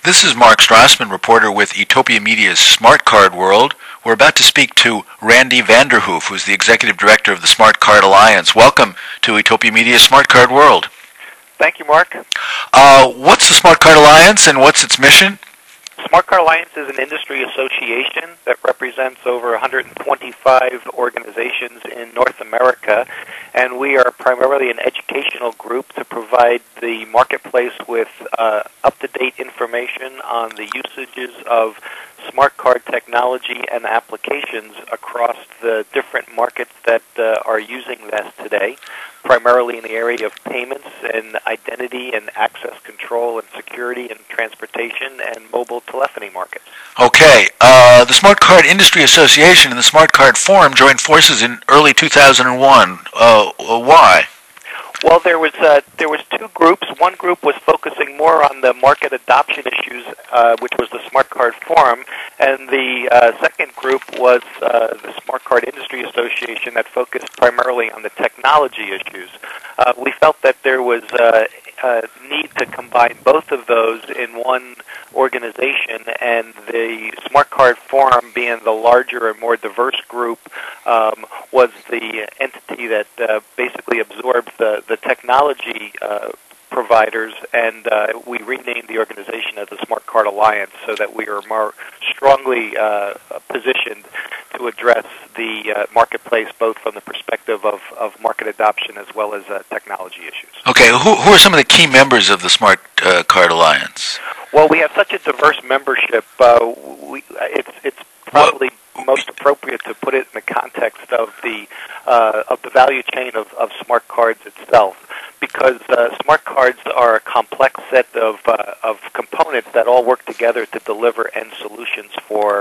This is Mark Strassman, reporter with Utopia Media's Smart Card World. We're about to speak to Randy Vanderhoof, who's the executive director of the Smart Card Alliance. Welcome to Utopia Media's Smart Card World. Thank you, Mark. What's the Smart Card Alliance and what's its mission? Smart Card Alliance is an industry association that represents over 125 organizations in North America, and we are primarily an educational group to provide the marketplace with up-to-date information on the usages of smart card technology and applications across the different markets that are using this today, primarily in the area of payments and identity and access control and security and transportation and mobile telephony markets. Okay. The Smart Card Industry Association and the Smart Card Forum joined forces in early 2001. Why? Well, there was two groups. One group was focusing more on the market adoption issues, which was the Smart Card Forum, and the second group was the Smart Card Industry Association that focused primarily on the technology issues. We felt that there was a need to combine both of those in one organization, and the Smart Card Forum, being the larger and more diverse group, was the entity that basically absorbed the technology providers, and we renamed the organization as the Smart Card Alliance so that we are more strongly positioned to address the marketplace both from the perspective of market adoption as well as technology issues. Okay, who are some of the key members of the Smart Card Alliance? Well, we have such a diverse membership. It's probably most appropriate to put it in the context of the value chain of smart cards itself, because smart cards are a complex set of components that all work together to deliver end solutions for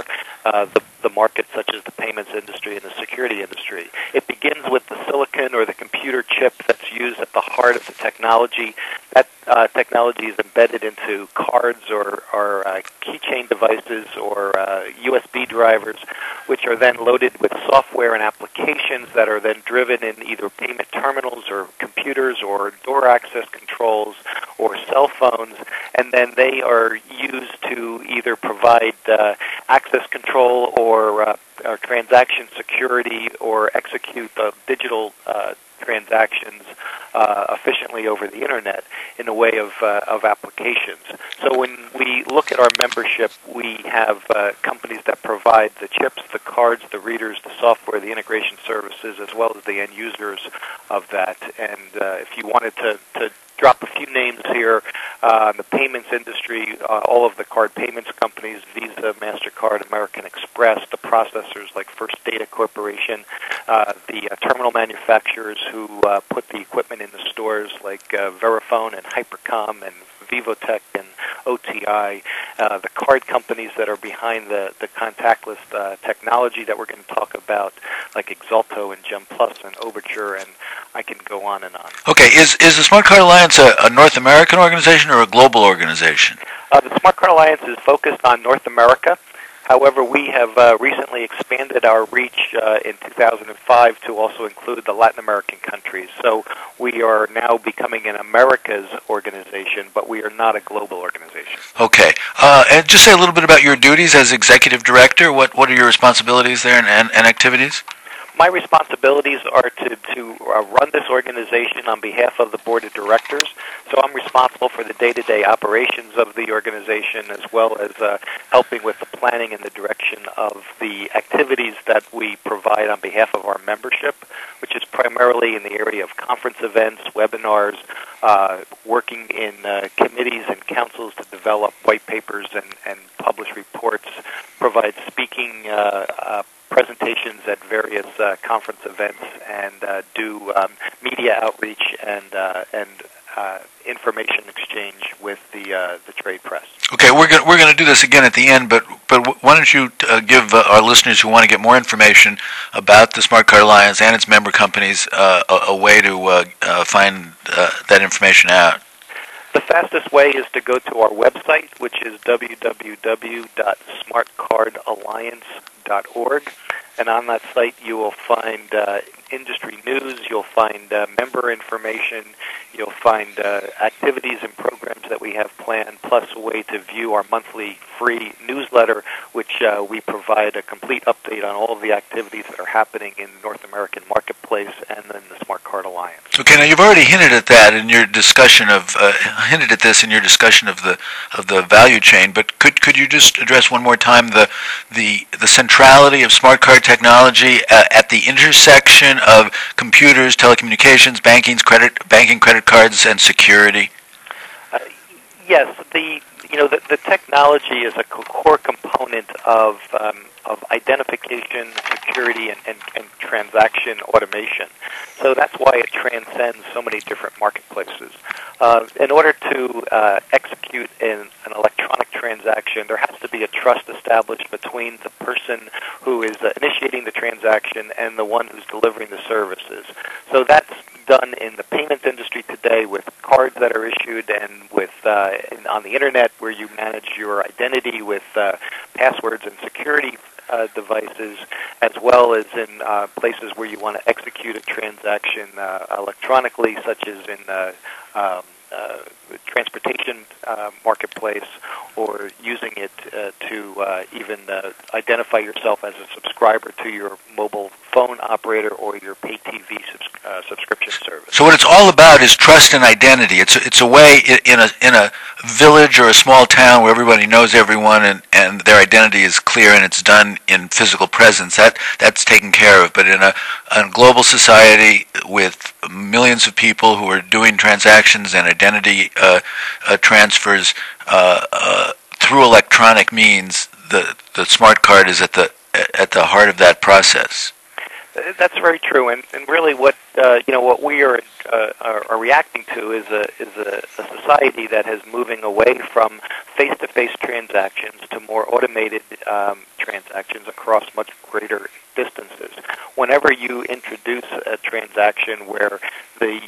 the markets such as the payments industry and the security industry. It begins with the silicon or the computer chip that's used at the heart of the technology. That technology is embedded into cards or keychain devices or USB drivers, which are then loaded with software and applications that are then driven in either payment terminals or computers or door access controls or cell phones, and then they are used to either provide access control or transaction security or execute digital transactions efficiently over the internet in a way of applications. So when we look at our membership, we have companies that provide the chips, the cards, the readers, the software, the integration services, as well as the end users of that. And if you wanted to drop a few names here, the payments industry, all of the card payments companies, Visa, MasterCard, American Express, the processors like First Data Corporation, the terminal manufacturers who put the equipment in the stores like Verifone and Hypercom and Vivotech and OTI, the card companies that are behind the contactless technology that we're going to talk about, like Exalto and GemPlus and Overture, and I can go on and on. Okay, is the Smart Card Alliance a North American organization or a global organization? The Smart Card Alliance is focused on North America. However, we have recently expanded our reach in 2005 to also include the Latin American countries. So we are now becoming an Americas organization, but we are not a global organization. Okay. And just say a little bit about your duties as executive director. What are your responsibilities there and activities? My responsibilities are to run this organization on behalf of the board of directors. So I'm responsible for the day-to-day operations of the organization, as well as helping with the planning and the direction of the activities that we provide on behalf of our membership, which is primarily in the area of conference events, webinars, working in committees and councils to develop white papers and publish reports, provide speaking presentations at various conference events, and do media outreach and information exchange with the trade press. Okay, we're going to do this again at the end, but why don't you give our listeners who want to get more information about the Smart Card Alliance and its member companies a way to find that information out? The fastest way is to go to our website, which is www.smartcardalliance.org. And on that site, you will find industry news, you'll find member information, you'll find activities and programs that we have planned, plus a way to view our monthly free newsletter, which we provide a complete update on all of the activities that are happening in the North American marketplace and in the Smart Card Alliance. Okay, now you've already hinted at that in your discussion of the value chain, but could you just address one more time the centrality of smart card technology at the intersection of computers, telecommunications, banking, credit cards, and security? Yes, the technology is a core component of identification, security, and transaction automation. So that's why it transcends so many different marketplaces. In order to execute an electronic transaction, there has to be a trust established between the person who is initiating the transaction and the one who's delivering the services. So that's done in the payments industry today with cards that are issued and with on the internet where you manage your identity with passwords and security devices, as well as in places where you want to execute a transaction electronically, such as in transportation marketplace, or using it to even identify yourself as a subscriber to your mobile phone operator or your pay TV subscription service. So what it's all about is trust and identity. It's a way in a village or a small town where everybody knows everyone and their identity is clear and it's done in physical presence. That's taken care of. But in a global society with millions of people who are doing transactions and identity transfers through electronic means, the smart card is at the heart of that process. That's very true, and really what we are reacting to is a society that is moving away from face-to-face transactions to more automated transactions across much greater distances. Whenever you introduce a transaction where the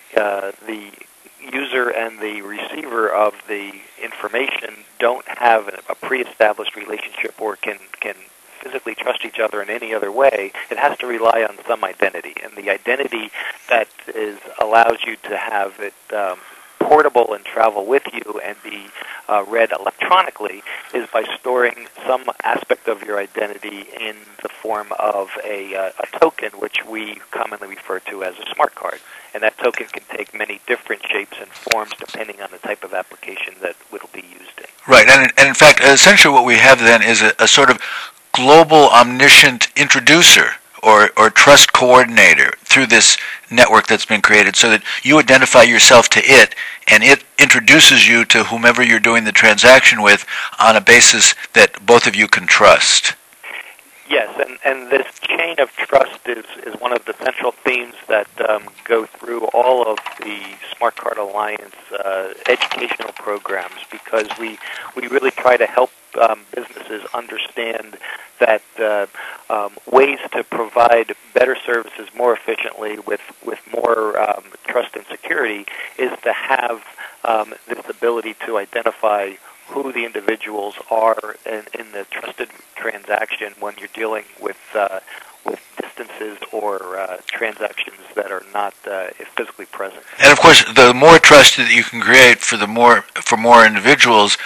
user and the receiver of the information don't have a pre-established relationship or can physically trust each other in any other way, it has to rely on some identity. And the identity that allows you to have it portable and travel with you and be read electronically is by storing some aspect of your identity in the form of a token, which we commonly refer to as a smart card. And that token can take many different shapes and forms depending on the type of application that it will be used in. Right, and in fact, essentially what we have then is a sort of global omniscient introducer or trust coordinator through this network that's been created, so that you identify yourself to it and it introduces you to whomever you're doing the transaction with on a basis that both of you can trust. Yes, and this chain of trust is one of the central themes that go through all of the Smart Card Alliance educational programs, because we really try to help businesses understand that ways to provide better services more efficiently with more trust and security is to have this ability to identify who the individuals are in the trusted transaction when you're dealing with distances or transactions that are not physically present. And of course, the more trust that you can create for more individuals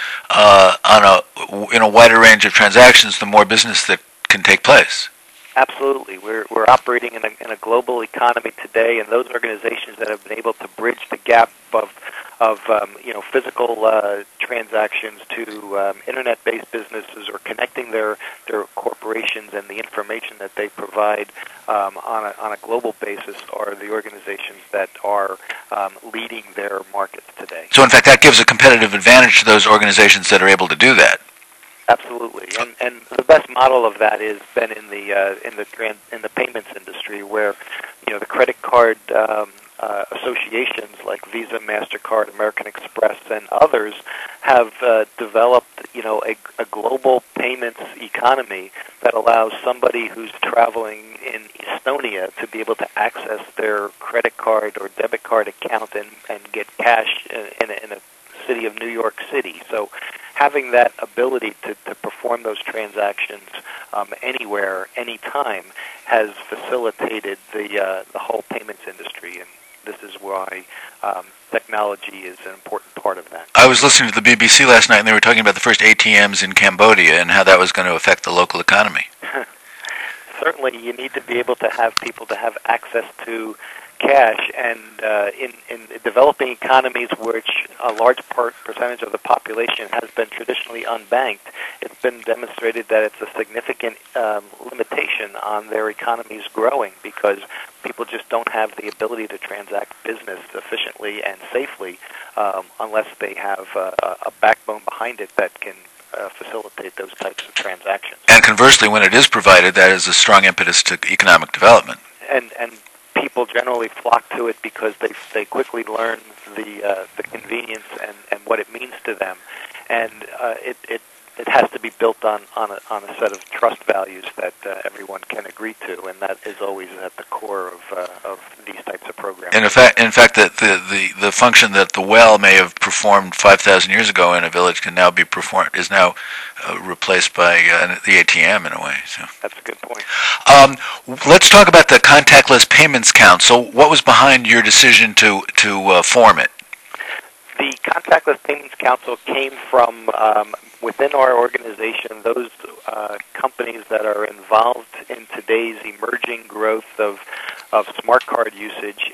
in a wider range of transactions, the more business that can take place. Absolutely. We're operating in a global economy today, and those organizations that have been able to bridge the gap of physical transactions to internet-based businesses, or connecting their corporations and the information that they provide on a global basis, are the organizations that are leading their markets today. So in fact, that gives a competitive advantage to those organizations that are able to do that. Absolutely, and the best model of that has been in the payments industry, where the credit card associations like Visa, MasterCard, American Express, and others have developed a global payments economy that allows somebody who's traveling in Estonia to be able to access their credit card or debit card account and get cash in a city of New York City. So having that ability to perform those transactions anywhere, anytime, has facilitated the whole payments industry, and this is why technology is an important part of that. I was listening to the BBC last night, and they were talking about the first ATMs in Cambodia and how that was going to affect the local economy. Certainly, you need to be able to have people to have access to cash, and in developing economies, which a large percentage of the population has been traditionally unbanked, it's been demonstrated that it's a significant limitation on their economies growing, because people just don't have the ability to transact business efficiently and safely unless they have a backbone behind it that can facilitate those types of transactions. And conversely, when it is provided, that is a strong impetus to economic development. And people generally flock to it because they quickly learn the convenience and what it means to them, and it has to be built on a set of trust values that everyone can agree to, and that is always at the core of these types of programs. And in fact, that the function that the well may have performed 5,000 years ago in a village can now be is now replaced by the ATM in a way. So that's a good point. Let's talk about the Contactless Payments Council. What was behind your decision to form it? The Contactless Payments Council came from within our organization, those companies that are involved in today's emerging growth of smart card usage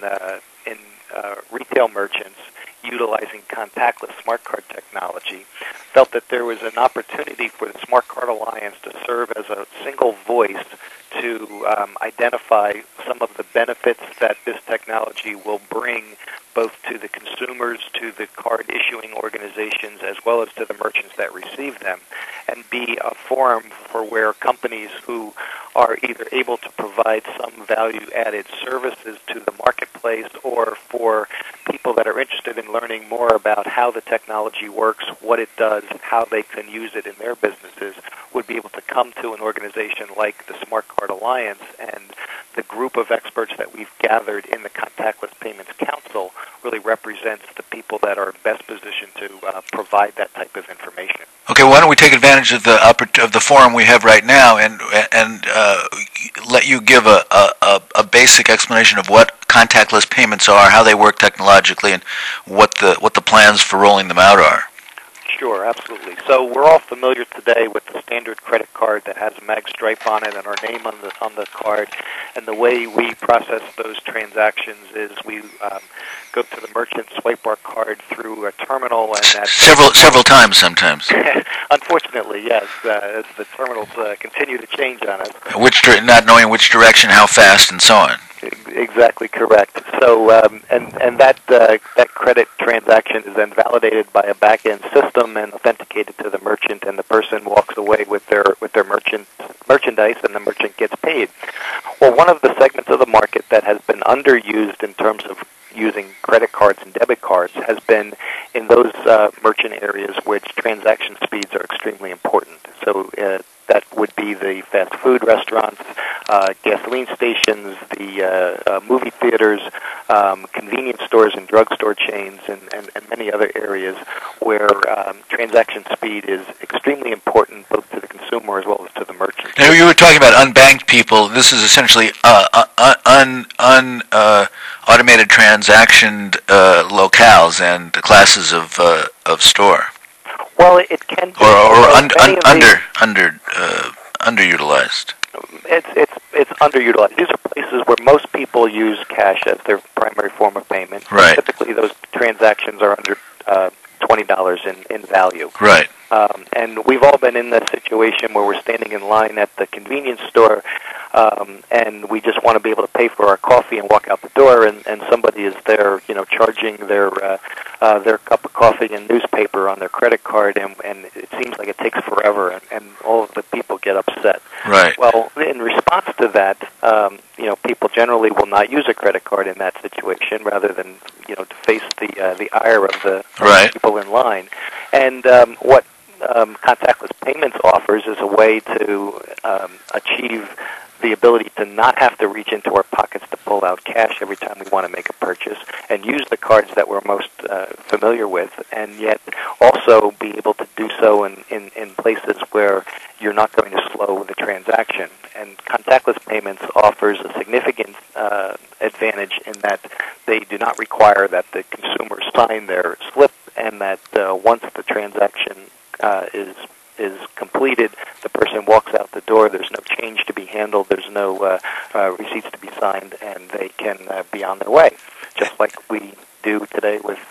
in retail merchants utilizing contactless smart card technology, felt that there was an opportunity for the Smart Card Alliance to serve as a single voice to identify some of the benefits that this technology will bring both to the consumers, to the card issuing organizations, as well as to the merchants that receive them, and be a forum for where companies who are either able to provide some value-added services to the marketplace, or for people that are interested in learning more about how the technology works, what it does, how they can use it in their businesses, would be able to come to an organization like the Smart Card Alliance. And the group of experts that we've gathered in the Contactless Payments Council really represents the people that are best positioned to provide that type of information. Okay, why don't we take advantage of the forum we have right now and let you give a basic explanation of what contactless payments are, how they work technologically, and what the plans for rolling them out are. Sure, absolutely. So we're all familiar today with the standard credit card that has a mag stripe on it and our name on the card. And the way we process those transactions is we go to the merchant, swipe our card through a terminal, and that several times sometimes. Unfortunately, yes, as the terminals continue to change on us. Not knowing which direction, how fast, and so on. Exactly correct. So, and that credit transaction is then validated by a back-end system and authenticated to the merchant, and the person walks away with their merchandise, and the merchant gets paid. Well, one of the segments of the market that has been underused in terms of using credit cards and debit cards has been in those merchant areas which transaction speeds are extremely important. So that would be the fast food restaurants, gasoline stations, the movie theaters, convenience stores and drugstore chains, and many other areas where transaction speed is extremely important both to the consumer as well as to the merchant. Now, you were talking about unbanked people. This is essentially automated transaction locales and classes of store. Well, it can be underutilized. It's underutilized. These are places where most people use cash as their primary form of payment. Right. Typically, those transactions are under $20 in value. Right. And we've all been in that situation where we're standing in line at the convenience store, and we just want to be able to pay for our coffee and walk out the door, and somebody is there, charging their cup of coffee and newspaper on their credit card, and it seems like it takes forever, and all of the people get upset. Right. Well, in response to that, people generally will not use a credit card in that situation, rather than to face the ire of the people in line. And what contactless payments offers is a way to achieve the ability to not have to reach into our pockets to pull out cash every time we want to make a purchase, and use the cards that we're most familiar with, and yet also be able to sign their slip, and that once the transaction is completed, the person walks out the door. There's no change to be handled. There's no receipts to be signed, and they can be on their way, just like we do today with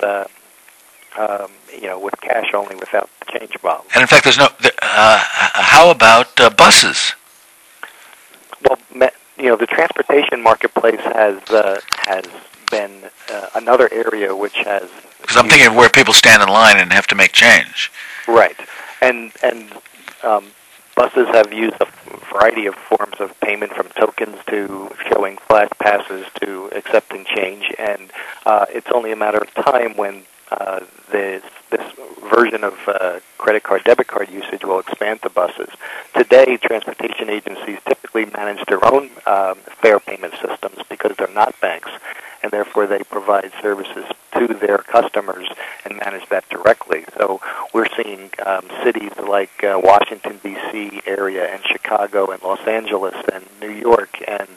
with cash only, without the change involved. And in fact, there's no. How about buses? Well, the transportation marketplace has been another area which has. Because I'm thinking of where people stand in line and have to make change. Right, and buses have used a variety of forms of payment, from tokens to showing flash passes to accepting change, and it's only a matter of time when this version of credit card, debit card usage will expand to buses. Today, transportation agencies typically manage their own fare payment systems because they're not banks, and therefore they provide services to their customers and manage that directly. So we're seeing cities like Washington, D.C. area, and Chicago, and Los Angeles, and New York, and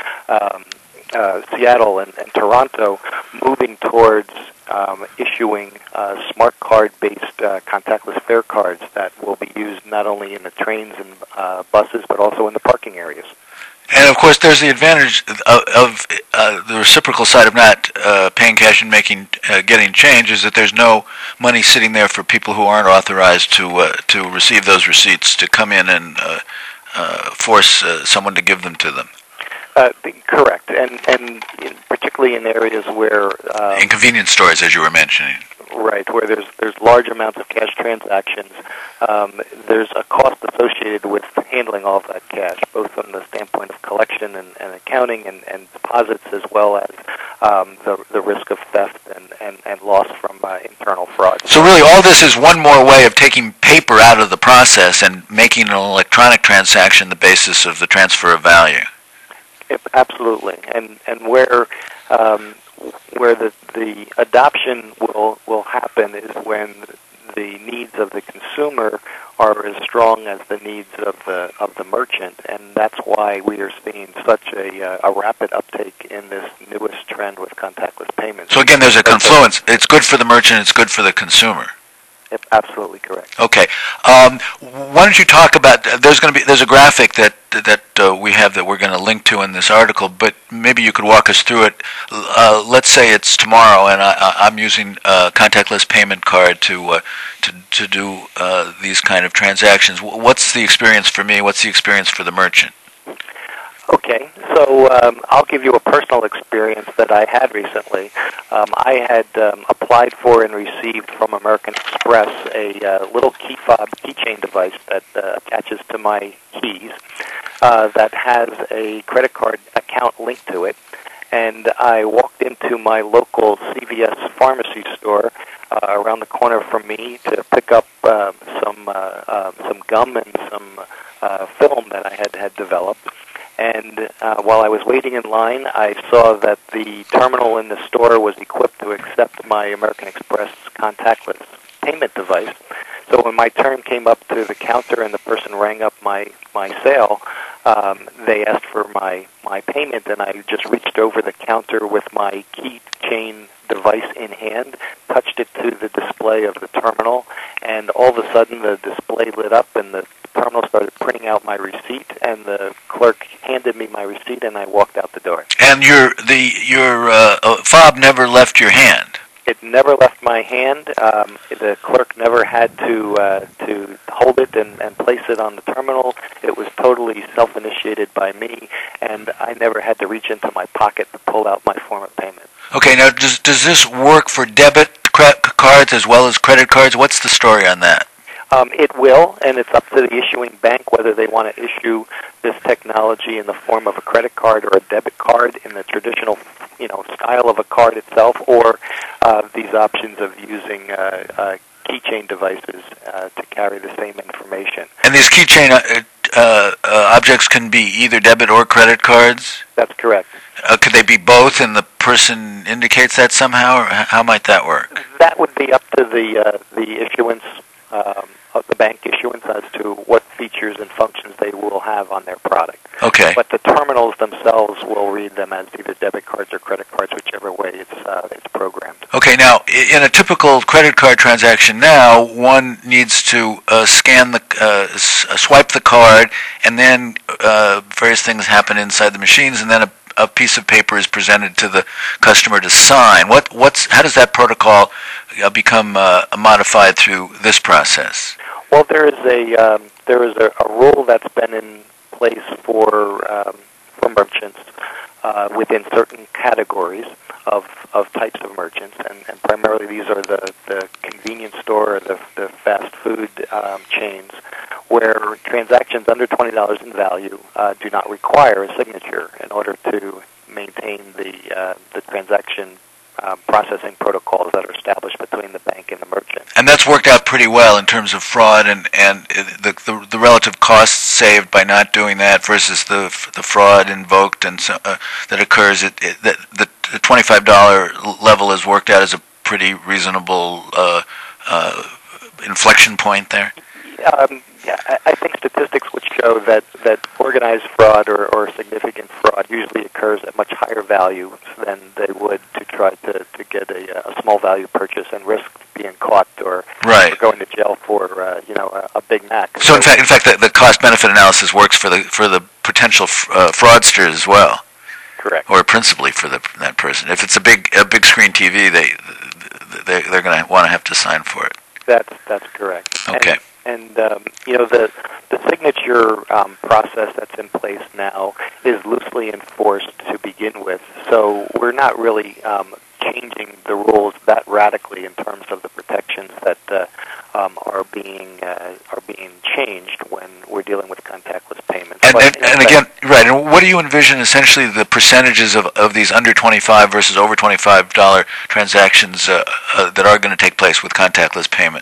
Seattle, and Toronto moving towards issuing smart card-based contactless fare cards that will be used not only in the trains and buses, but also in the parking areas. And of course, there's the advantage of the reciprocal side of not paying cash and getting change, is that there's no money sitting there for people who aren't authorized to receive those receipts to come in and force someone to give them to them. Correct, and particularly in areas where in convenience stores, as you were mentioning. Right, where there's large amounts of cash transactions, there's a cost associated with handling all of that cash, both from the standpoint of collection and accounting and deposits, as well as the risk of theft and loss from internal fraud. So really, all this is one more way of taking paper out of the process and making an electronic transaction the basis of the transfer of value. Absolutely, and where the adoption will happen is when the needs of the consumer are as strong as the needs of the merchant, and that's why we are seeing such a rapid uptake in this newest trend with contactless payments. So again, there's a confluence. It's good for the merchant. It's good for the consumer. Absolutely correct. Okay. Why don't you talk about? There's a graphic that we have that we're going to link to in this article, but maybe you could walk us through it. Let's say it's tomorrow, and I'm using a contactless payment card to do these kind of transactions. What's the experience for me? What's the experience for the merchant? Okay, so I'll give you a personal experience that I had recently. I had applied for and received from American Express a little key fob keychain device that attaches to my keys that has a credit card account linked to it. And I walked into my local CVS pharmacy store around the corner from me to pick up some gum and some film that I had developed. And while I was waiting in line, I saw that the terminal in the store was equipped to accept my American Express contactless payment device. So when my turn came up to the counter and the person rang up my sale, they asked for my payment, and I just reached over the counter with my keychain device in hand, touched it to the display of the terminal, and all of a sudden the display lit up and the terminal started printing out my receipt, and the clerk handed me my receipt, and I walked out the door. And your fob never left your hand? It never left my hand. The clerk never had to hold it and place it on the terminal. It was totally self-initiated by me, and I never had to reach into my pocket to pull out my form of payment. Okay, now does this work for debit cards as well as credit cards? What's the story on that? It will, and it's up to the issuing bank whether they want to issue this technology in the form of a credit card or a debit card in the traditional, style of a card itself, or these options of using keychain devices to carry the same information. And these keychain objects can be either debit or credit cards? That's correct. Could they be both, and the person indicates that somehow, or how might that work? That would be up to the issuance. Of the bank issuance as to what features and functions they will have on their product. Okay. But the terminals themselves will read them as either debit cards or credit cards, whichever way it's programmed. Okay. now, in a typical credit card transaction now, one needs to swipe the card, and then various things happen inside the machines, and then a piece of paper is presented to the customer to sign. How does that protocol become modified through this process? Well, there is a rule that's been in place for merchants within certain categories of types of merchants, and primarily these are the convenience store or the fast food chains, where transactions under $20 in value do not require a signature in order to maintain the transaction processing protocols that are established between the bank and the merchant. And that's worked out pretty well in terms of fraud and the relative costs saved by not doing that versus the fraud invoked and that occurs. The $25 level is worked out as a pretty reasonable inflection point there. Yeah, I think statistics would show that organized fraud or significant fraud usually occurs at much higher value than they would to try to get a small value purchase and risk being caught or going to jail for a Big Mac. So in fact, the cost benefit analysis works for the potential fraudsters as well. Correct. Or principally for that person. If it's a big screen TV, they're going to want to have to sign for it. That's correct. Okay. And the signature process that's in place now is loosely enforced to begin with, so we're not really changing the rules that radically in terms of the protections that are being changed when we're dealing with contactless payments. And again, right. And what do you envision essentially the percentages of these under $25 versus over $25 transactions that are going to take place with contactless payment?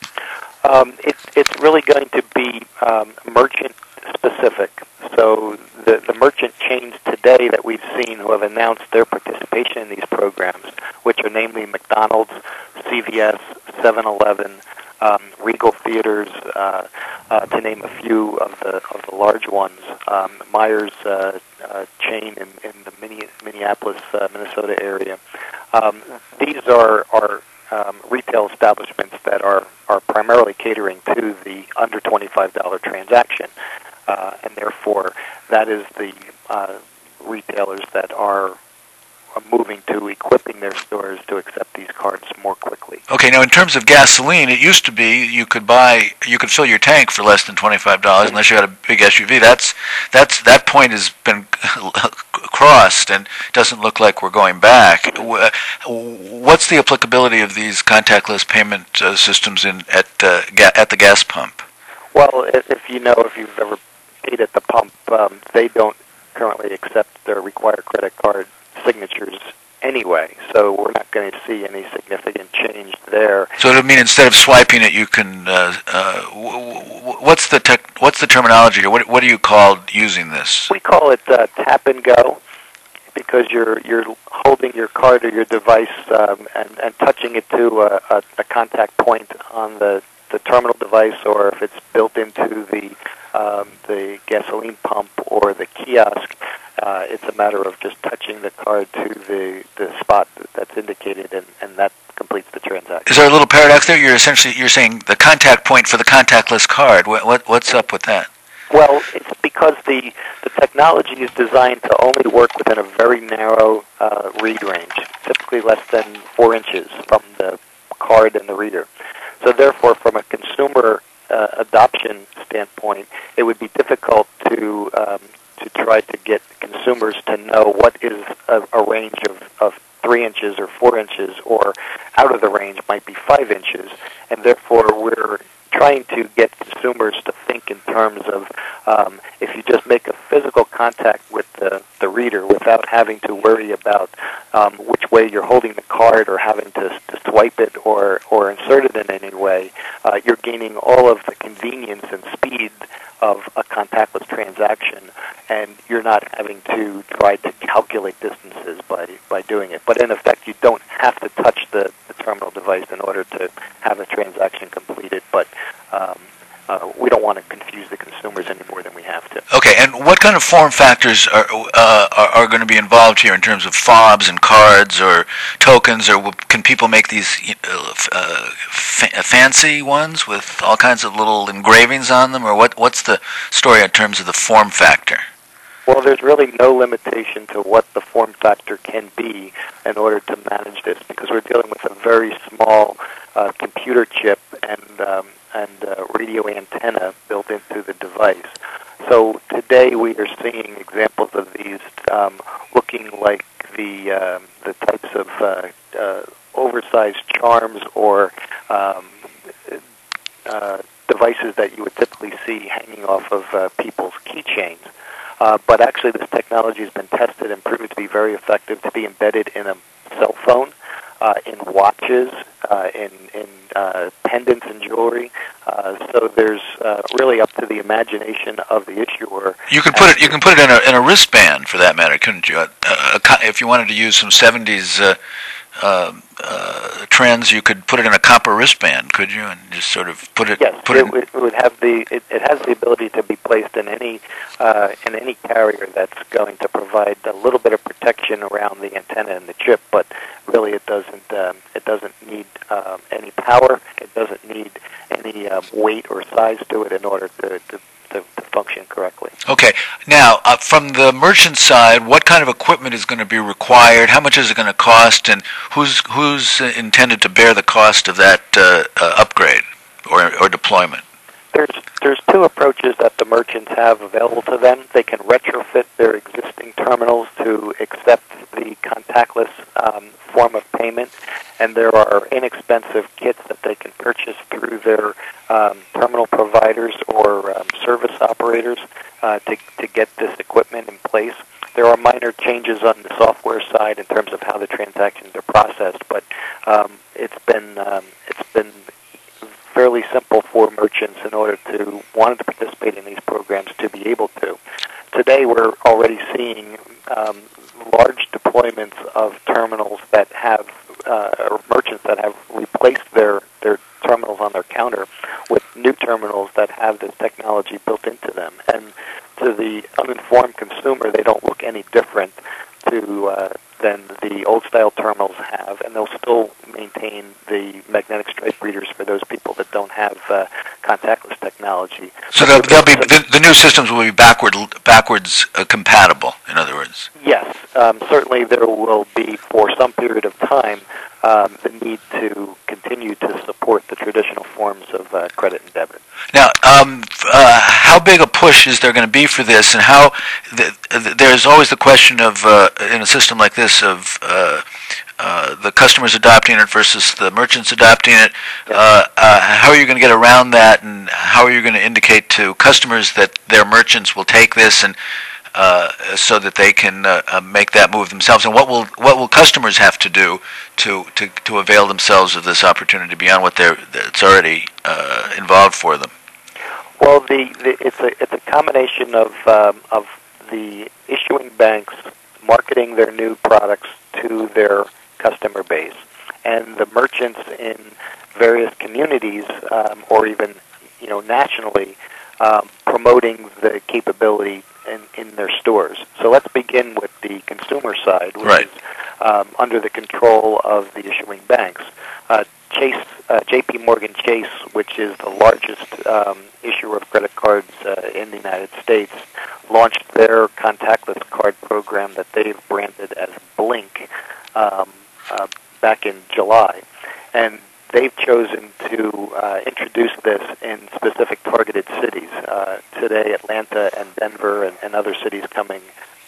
It's really going to be merchant specific. So the merchant chains today that we've seen who have announced their participation in these programs, which are namely McDonald's, CVS, 7-Eleven, Regal Theaters, to name a few of the large ones, Myers chain in the Minneapolis, Minnesota area. These are retail establishments that are primarily catering to the under $25 transaction, and therefore that is the retailers that are moving to equipping their stores to accept these cards more quickly. Okay, now in terms of gasoline, it used to be you could fill your tank for less than $25 unless you had a big SUV. That point has been crossed and doesn't look like we're going back. What's the applicability of these contactless payment systems at the gas pump? Well, if you've ever paid at the pump, they don't currently accept their required credit card signatures anyway, so we're not going to see any significant change there. So it would mean instead of swiping it, you can. What's the terminology, or what do you call using this? We call it tap and go, because you're holding your card or your device and touching it to a contact point on the terminal device, or if it's built into the gasoline pump or the kiosk, it's a matter of just touching the card to the spot that's indicated, and that completes the transaction. Is there a little paradox there? You're saying the contact point for the contactless card. What's up with that? Well, it's because the technology is designed to only work within a very narrow read range, typically less than 4 inches from the card and the reader. So therefore, from a consumer adoption standpoint, it would be difficult to try to get consumers to know what is a range of 3 inches or 4 inches, or out of the range might be 5 inches, and therefore we're trying to get consumers to think in terms of if you just make a physical contact with the reader without having to worry about which way you're holding the card or having to swipe it or insert it in any way, you're gaining all of the convenience and speed of a contactless transaction, and you're not having to try to calculate distances by doing it. But in effect, you don't have to touch the terminal device in order to have a transaction completed, but we don't want to confuse the consumers any more than we have to. Okay, and what kind of form factors are going to be involved here in terms of fobs and cards or tokens, or can people make these fancy ones with all kinds of little engravings on them, or what's the story in terms of the form factor? Well, there's really no limitation to what the form factor can be in order to manage this, because we're dealing with a very small computer chip and radio antenna built into the device. So today we are seeing examples of these looking like the types of oversized charms or devices that you would typically see hanging off of people's keychains. But actually this technology has been tested and proven to be very effective to be embedded in a cell phone, in watches, in pendants and jewelry. So there's really up to the imagination of the issuer. You can put it in a wristband, for that matter, couldn't you? If you wanted to use some 70s trends, you could put it in a copper wristband, could you? And just sort of put it. Yes, it would have it has the ability to be placed in any carrier that's going to provide a little bit of protection around the antenna and the chip, but really it doesn't need any power. It doesn't need any weight or size to it in order to function correctly. Okay. Now, from the merchant side, what kind of equipment is going to be required? How much is it going to cost? And who's intended to bear the cost of that upgrade or deployment? There's two approaches that the merchants have available to them. They can retrofit their existing terminals to accept the contactless form of payment, and there are inexpensive kits that they can purchase through their terminal providers or service operators to get this equipment in place. There are minor changes on the software side in terms of how the transactions are processed, but it's been fairly simple for merchants in order to want to participate in these programs to be able to. Today we're already seeing large deployments of terminals that have, or merchants that have replaced their terminals on their counter with new terminals that have this technology built into them. And to the uninformed consumer, they don't look any different than the old-style terminals have, and they'll still maintain the magnetic stripe readers for those people that don't have contactless technology. So they'll be the new systems will be backwards compatible. In other words. Yes, certainly there will be for some period of time the need to continue to support the traditional forms of credit and debit. Now, how big a push is there going to be for this, and how there's always the question of in a system like this of the customers adopting it versus the merchants adopting it. How are you going to get around that, and how are you going to indicate to customers that their merchants will take this and so that they can make that move themselves? And what will customers have to do to avail themselves of this opportunity beyond what it's already involved for them? Well, it's a combination of the issuing banks marketing their new products to their customer base, and the merchants in various communities or even nationally promoting the capability in their stores. So let's begin with the consumer side, which is under the control of the issuing banks. J.P. Morgan Chase, which is the largest issuer of credit cards in the United States, launched their contactless card program that they've branded as Blink back in July. And they've chosen to introduce this in specific targeted cities. Today, Atlanta and Denver and other cities coming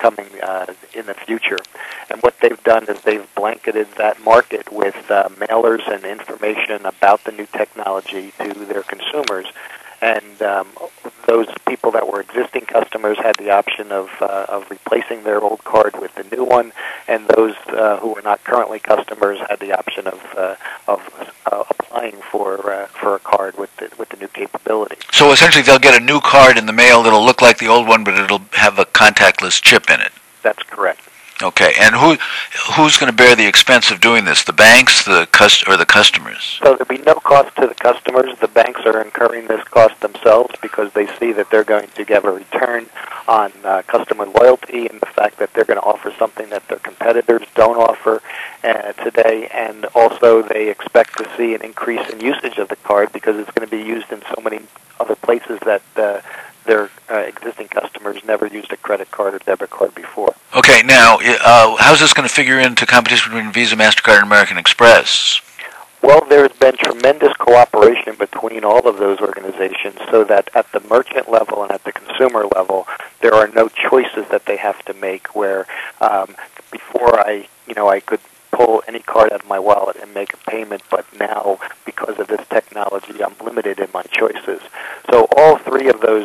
in the future. And what they've done is they've blanketed that market with mailers and information about the new technology to their consumers. And those people that were existing customers had the option of replacing their old card with the new one, and those who were not currently customers had the option of applying for a card with the new capability. So essentially, they'll get a new card in the mail that'll look like the old one, but it'll have a contactless chip in it. That's correct. Okay, and who's going to bear the expense of doing this? The banks, or the customers? So there'll be no cost to the customers. The banks are incurring this cost themselves because they see that they're going to get a return on customer loyalty and the fact that they're going to offer something that their competitors don't offer today. And also they expect to see an increase in usage of the card because it's going to be used in so many other places that their existing customers never used a credit card or debit card before. Okay, now, how's this going to figure into competition between Visa, MasterCard, and American Express? Well, there's been tremendous cooperation between all of those organizations so that at the merchant level and at the consumer level, there are no choices that they have to make where before I could pull any card out of my wallet and make a payment, but now, because of this technology, I'm limited in my choices. So all three of those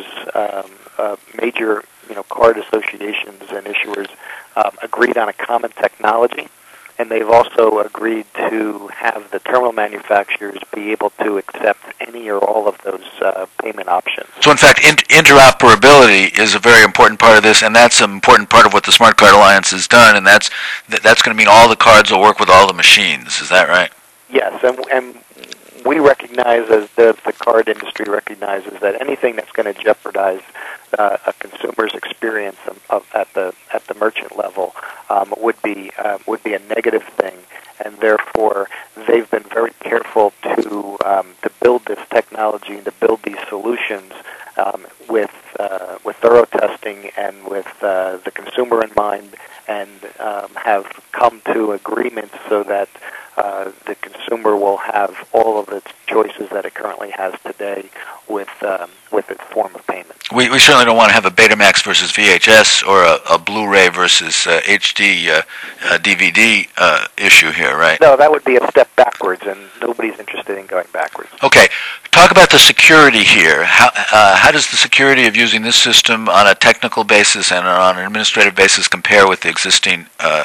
major card associations and issuers agreed on a common technology, and they've also agreed to have the terminal manufacturers be able to accept any or all of those payment options. So, in fact, interoperability is a very important part of this, and that's an important part of what the Smart Card Alliance has done, and that's going to mean all the cards will work with all the machines. Is that right? Yes, and we recognize, as the card industry recognizes, that anything that's going to jeopardize a consumer's experience at the merchant level would be a negative thing, and therefore they've been very careful to build this technology and to build these solutions with thorough testing and with the consumer in mind, and have come to agreements so that the consumer will have all of its choices that it currently has today with its form of payment. We certainly don't want to have a Betamax versus VHS or a Blu-ray versus HD DVD issue here, right? No, that would be a step backwards, and nobody's interested in going backwards. Okay, talk about the security here. How does the security of using this system on a technical basis and on an administrative basis compare with the existing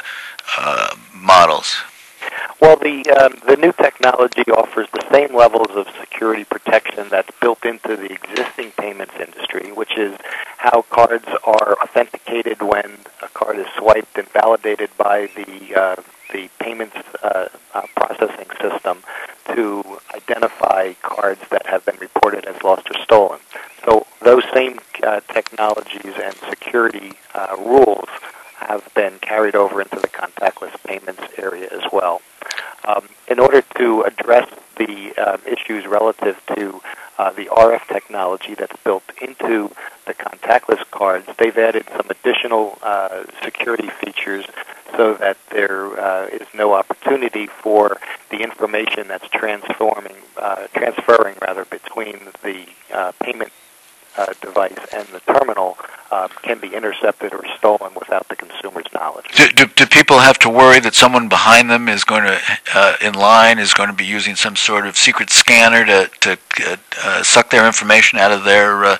models? Well, the new technology offers the same levels of security protection that's built into the existing payments industry, which is how cards are authenticated when a card is swiped and validated by the payments processing system to identify cards that have been reported as lost or stolen. So those same technologies and security rules have been carried over into the contactless payments area as well. In order to address the issues relative to the RF technology that's built into the contactless cards, they've added some additional security features so that there is no opportunity for the information that's transferring between the payment device and the terminal can be intercepted or stolen without the consumer's knowledge. Do people have to worry that someone behind them is going to, in line, is going to be using some sort of secret scanner to suck their information out of their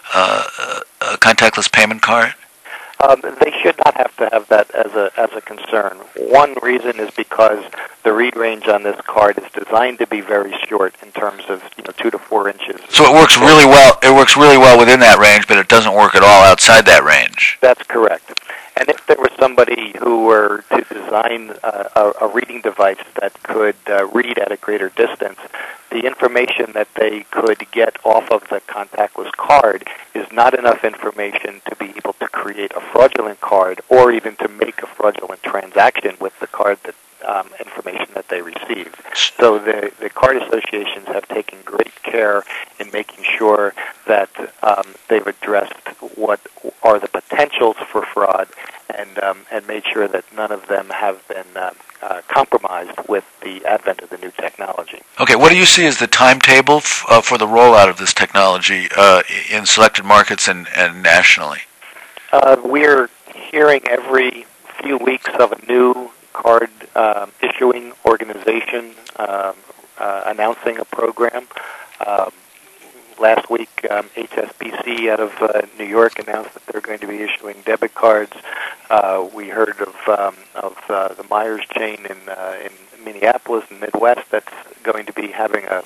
contactless payment card? They should not have to have that as a concern. One reason is because the read range on this card is designed to be very short in terms of 2 to 4 inches. So it works really well. It works really well within that range, but it doesn't work at all outside that range. That's correct. And if there was somebody who were to design a reading device that could read at a greater distance, the information that they could get off of the contactless card is not enough information to be able to create a fraudulent card or even to make a fraudulent transaction with the card that information that they received. So the card associations have taken great care in making sure that they've addressed what are the potentials for fraud and made sure that none of them have been compromised with the advent of the new technology. Okay, what do you see as the timetable for the rollout of this technology in selected markets and nationally? We're hearing every few weeks of a new card issuing organization announcing a program. Last week, HSBC out of New York announced that they're going to be issuing debit cards. We heard of the Myers chain in Minneapolis and Midwest that's going to be having a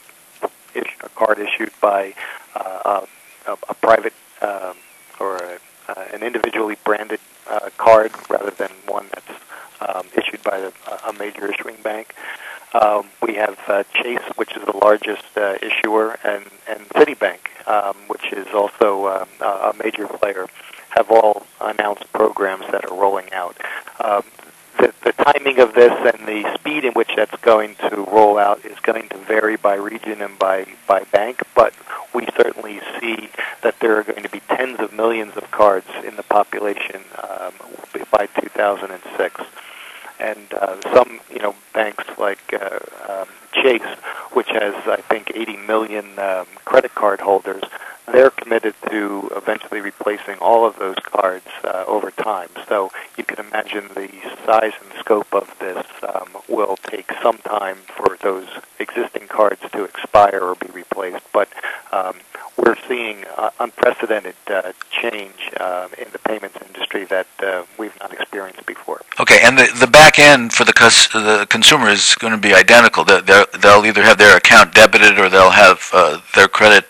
card issued by a private or an individually branded card rather than one issued by a major issuing bank. We have Chase, which is the largest issuer, and Citibank, which is also a major player, have all announced programs that are rolling out. The timing of this and the speed in which that's going to roll out is going to vary by region and by bank, but we certainly see that there are going to be tens of millions of cards in the population by 2006. And some, banks like Chase, which has, I think, 80 million credit card holders, they're committed to eventually replacing all of those cards over time. So you can imagine the size and scope of this will take some time for those existing cards to expire or be replaced. But we're seeing unprecedented change in the payments industry that we've not experienced before. Okay, and the back end for the consumer is going to be identical. They'll either have their account debited or they'll have their credit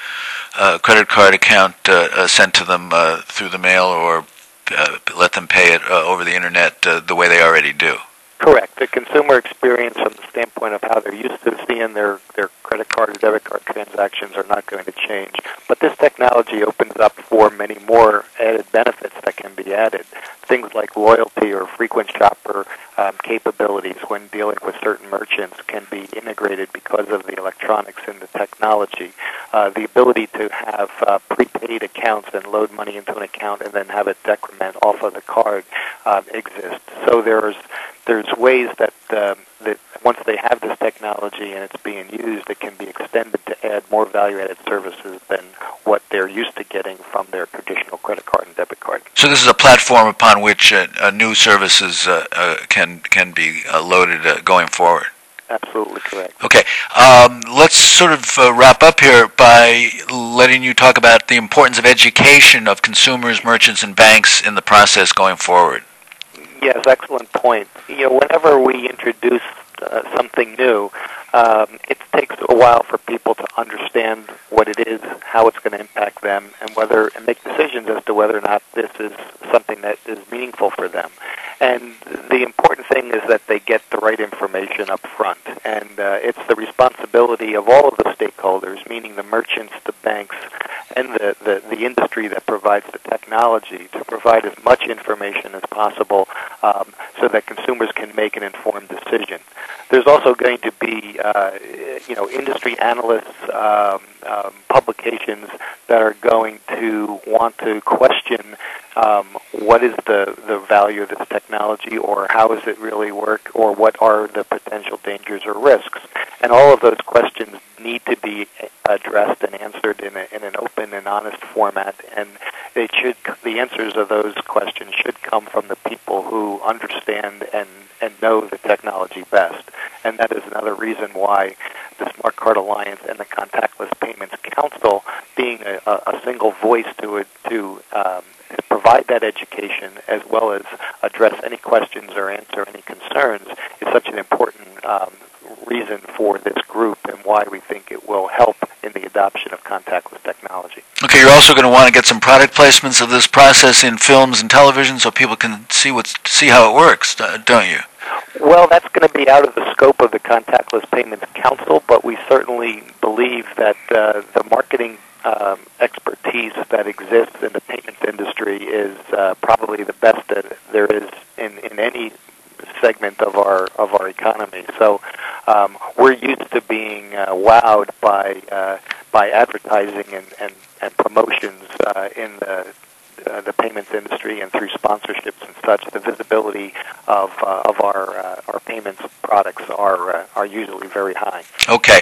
card account sent to them through the mail, or let them pay it over the internet the way they already do. Correct. The consumer experience from the standpoint of how they're used to seeing their credit card or debit card transactions are not going to change. But this technology opens up for many more added benefits that can be added. Things like loyalty or frequent shopper capabilities when dealing with certain merchants can be integrated because of the electronics and the technology. The ability to have prepaid accounts and load money into an account and then have it decrement off of the card exists. So there's ways that once they have this technology and it's being used, it can be extended to add more value-added services than what they're used to getting from their traditional credit card and debit card. So this is a platform upon which new services can be loaded going forward. Absolutely correct. Okay, let's sort of wrap up here by letting you talk about the importance of education of consumers, merchants, and banks in the process going forward. Yes, excellent point. Whenever we introduce something new, it takes a while for people to understand what it is, how it's going to impact them, and make decisions as to whether or not this is something that is meaningful for them. And the important thing is that they get the right information up front. And it's the responsibility of all of the stakeholders, meaning the merchants, the banks, and the industry that provides the technology, to provide as much information as possible so that consumers can make an informed decision. There's also going to be, industry analysts, publications that are going to want to question what is the value of this technology, or how does it really work, or what are the potential dangers or risks. And all of those questions need to be addressed and answered in an open and honest format, and the answers of those questions should come from the people who understand and know the technology best. And that is another reason why the Smart Card Alliance and the Contactless Payments Council, being a single voice to provide that education as well as address any questions or answer any concerns, is such an important reason for this group and why we think it will help in the adoption of contactless technology. Okay, you're also going to want to get some product placements of this process in films and television so people can see how it works, don't you? Well, that's going to be out of the scope of the Contactless Payments Council, but we certainly believe that the marketing expertise that exists in the payments industry is probably the best that there is in any segment of our economy. So we're used to being wowed by advertising and promotions in the payments industry, and through sponsorships and such. The visibility of our payments products are usually very high. Okay.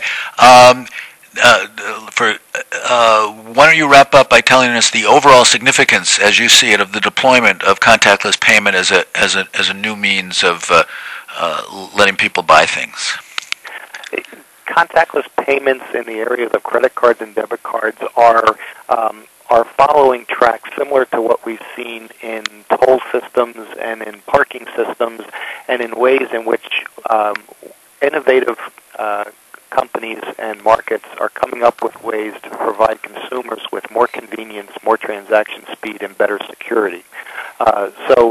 Why don't you wrap up by telling us the overall significance, as you see it, of the deployment of contactless payment as a new means of letting people buy things? Contactless payments in the areas of credit cards and debit cards are following tracks similar to what we've seen in toll systems and in parking systems, and in ways in which innovative companies and markets are coming up with ways to provide consumers with more convenience, more transaction speed, and better security. So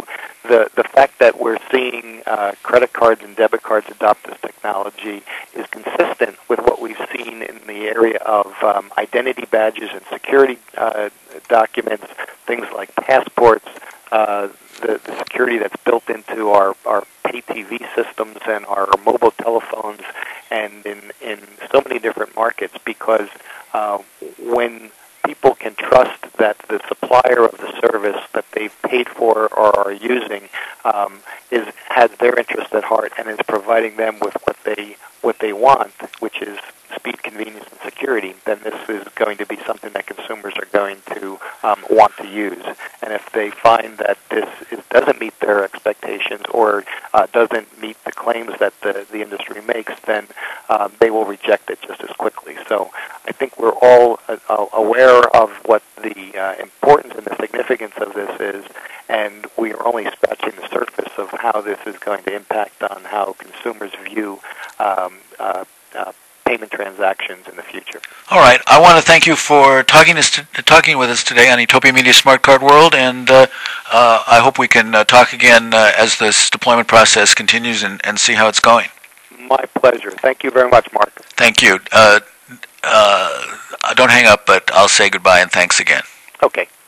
the fact that we're seeing credit cards and debit cards adopt this technology is consistent with what we've seen in the area of identity badges and security documents, things like passports, the security that's built into our pay TV systems and our mobile telephones, and in so many different markets, because when people can trust that the supplier of the service that they've paid for or are using has their interest at heart and is providing them with what they want, which is speed, convenience, and security, then this is going to be something that consumers are going to want to use. And if they find that this doesn't meet their expectations or doesn't meet the claims that the industry makes, then they will reject it just as quickly. So I think we're all aware of what the importance and the significance of this is, and we are only scratching the surface of how this is going to impact on how consumers view payment transactions in the future. All right. I want to thank you for talking with us today on Etopia Media Smart Card World, and I hope we can talk again as this deployment process continues and see how it's going. My pleasure. Thank you very much, Mark. Thank you. Don't hang up, but I'll say goodbye and thanks again. Okay.